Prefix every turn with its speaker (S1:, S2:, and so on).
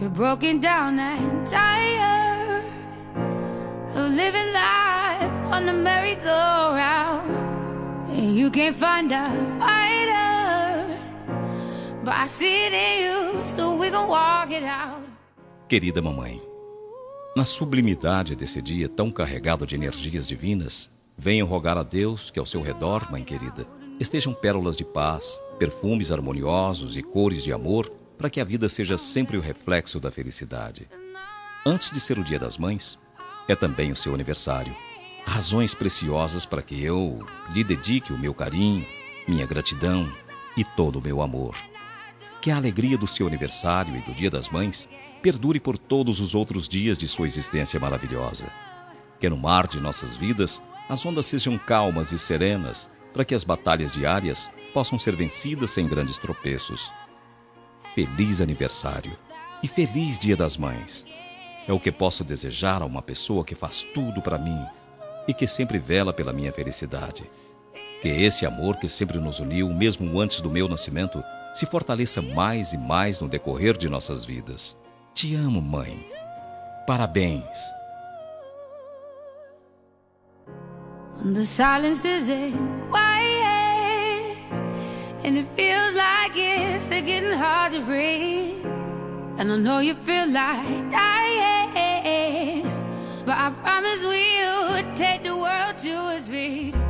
S1: You're broken down and tired of living life on the merry-go-round, and you can't find a fighter, but I see it in you, so we gon' walk it out.
S2: Querida mamãe, na sublimidade desse dia tão carregado de energias divinas, venham rogar a Deus que ao seu redor, mãe querida, estejam pérolas de paz, perfumes harmoniosos e cores de amor, para que a vida seja sempre o reflexo da felicidade. Antes de ser o Dia das Mães, é também o seu aniversário. Razões preciosas para que eu lhe dedique o meu carinho, minha gratidão e todo o meu amor. Que a alegria do seu aniversário e do Dia das Mães perdure por todos os outros dias de sua existência maravilhosa. Que no mar de nossas vidas as ondas sejam calmas e serenas, para que as batalhas diárias possam ser vencidas sem grandes tropeços. Feliz aniversário e feliz Dia das Mães. É o que posso desejar a uma pessoa que faz tudo para mim e que sempre vela pela minha felicidade. Que esse amor que sempre nos uniu, mesmo antes do meu nascimento, se fortaleça mais e mais no decorrer de nossas vidas. Te amo, mãe. Parabéns.
S1: When the silence is quiet and it feels like it's getting hard to breathe, and I know you feel like dying, but I promise we'll take the world to its feet.